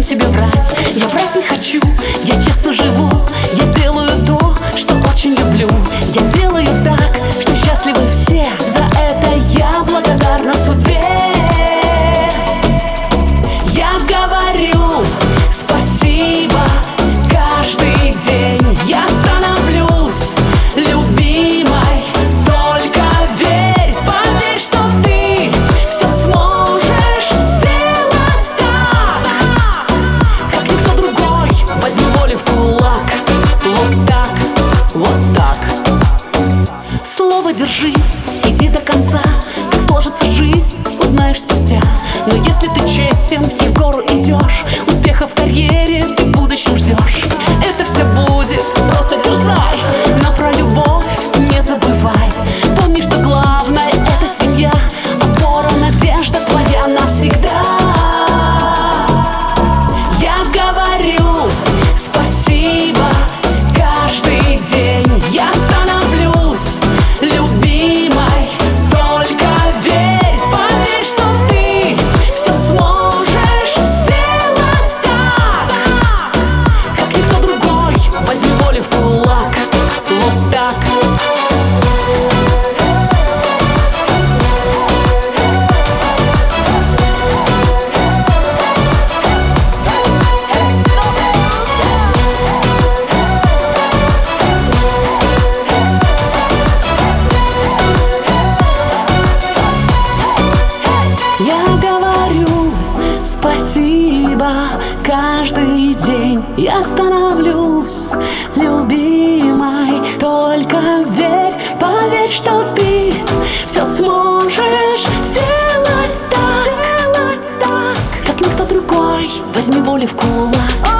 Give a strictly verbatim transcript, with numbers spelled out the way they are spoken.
себе врать. Я врать не хочу, я честно живу. Я делаю то, что очень люблю. Я делаю так, что счастливы все. За это я благодарна судьбе. Я говорю спасибо каждый день. Я становлюсь любимой. Только верь, поверь, что ты все сможешь сделать так, как никто другой. Возьми волю в кулак. Вот так, вот так. Слово держи, иди до конца. Как сложится жизнь, узнаешь спустя. Но если ты честен и в гору идешь, успеха в карьере ты в будущем ждешь. Это все будет, просто дерзай. Но про любовь не забывай. Помни, что главное — это семья. Опора, надежда твоя навсегда. Я говорю спасибо каждый день. Я становлюсь любимой. Только верь, поверь, что ты все сможешь сделать так, как никто другой. Возьми волю в кулак. Вот так. Я говорю спасибо каждый день. Я становлюсь любимой. Только верь, поверь, что ты все сможешь сделать так, как никто другой. Возьми волю в кулак.